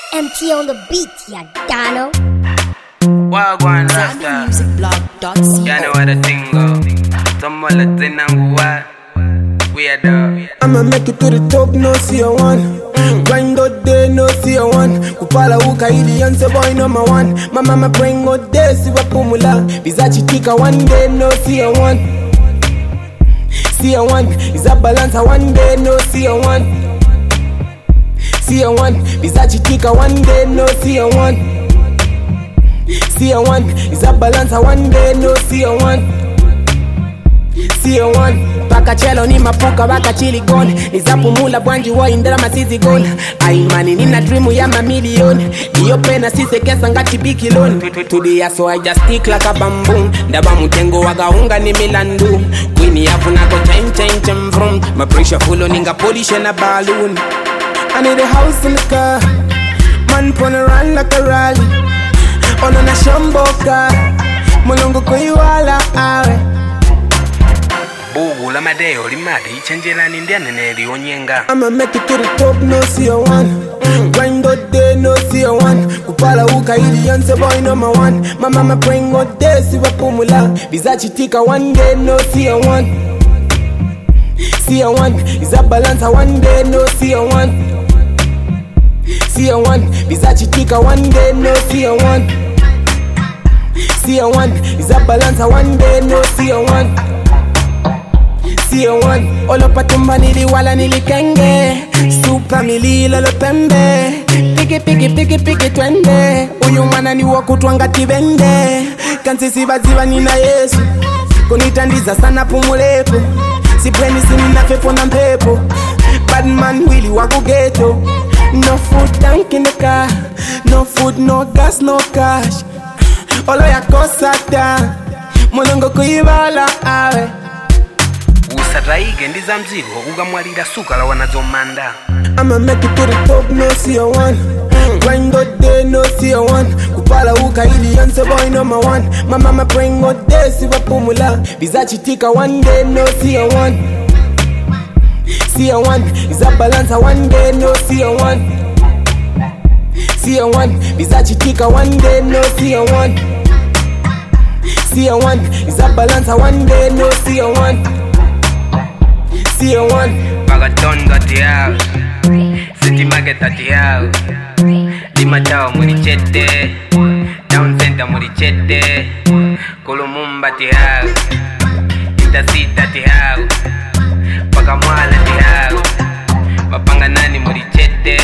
MT on the beat, ya Dano. Wagwan Rasta. You know what the thing go. Someone let's in and what. We are the. I'ma make it to the top, no see a one. Grind all day, no see a one. Kupala uka ili yanse boy number one. My mama bring all day, see what pumula. Vizachi tika one day, no see a one. See a one, is a balance one day, no see a one. See a one, Vizachi tika one day, no see a one. See a one, is a balance one day, no see a one. See a one, baka chelo ni mapuka baka chili gone. Nizapumula bwanji wa indera masizi gone. Aimani nina dreamu ya mamilion. Iyo pena sise kesa ngati biki loan. Today so I just stick like a bamboo. Ndaba mutengo wagaunga ni milandu. Queenie yafu nako chain from. My pressure full on inga polish and a balloon. I need a house in the car. Man pon run like a rally. Ono na shamboka. Mulongo kuiwala awe. Bugu la madeo limadi ichenjela nindiane neli onyenga. I'ma make it to the top, no see a one. Grind all day, no see a one. Kupala uka ili yanse boy number one. My mama bring all day, see what pumula. Vizachi tika one day, no see a one. See a one, is a balance one day, no see a one. See a one, Vizachi tika one day, no see a one. See a one, is a balance one day, no see a one. See a one, olo patumba nili wala nili kenge. Super mili lolo pembe. Piki twende. Uyu mwana ni wakutwanga tibende. Kansi sibaziba nina Yesu. Kunitandiza sana pumulepo. Sipreni sinina fepo na mpepo. Bad man wili wako ghetto. No food tank in the car. No food, no gas, no cash. Olo ya kosata. Mulungu kuivala awe. Usataige ndiza mzigo ugamwalira suka la wanazomanda. I'ma make it to the top, no see a one. Grind all day, no see a one. Kupala uka ili yanse boy number one. My mama bring all day, see what pumula. Vizachi tika one day, no see a one. See a one, is a balance one day, no see a one. See a one, Vizachi tika one day, no see a one. See a one, is a balance one day, no see a one. See a one, Bagaton got the house. City market at the house. Lima Tao Murichete. Town center Murichete. Kolumumba at the house. Intercity at the house. Pakamwala at the house. Mapanganani Murichete.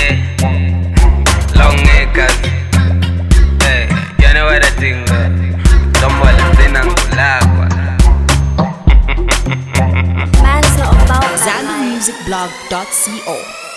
Long acres. Hey, you know what I think? Someone Zenangulagwa. Man's not about that life. ZanduMusicBlog.co